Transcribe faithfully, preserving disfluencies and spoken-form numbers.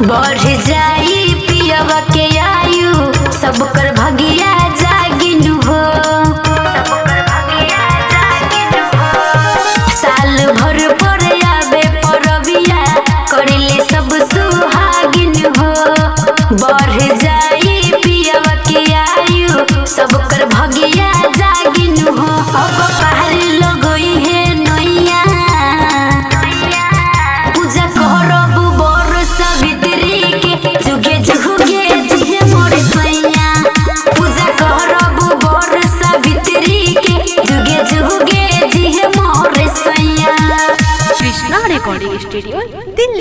बढ़ जाई पियवा के आयु सब कर भगिया जागिनु हो। साल भर पर आवे परबिया करिले सब सुहागिन हो। बढ़ जाई पियवा के आयु सब कर भगिया जागिनु हो। अब पहाड़ लगई है नैया पूजा करब बर सावित्री के जुगे जुगे जिहे मोर सैया। पूजा करब बर सावित्री के जुगे जुगे जिहे मोर सैया। Krishna recording studio Delhi.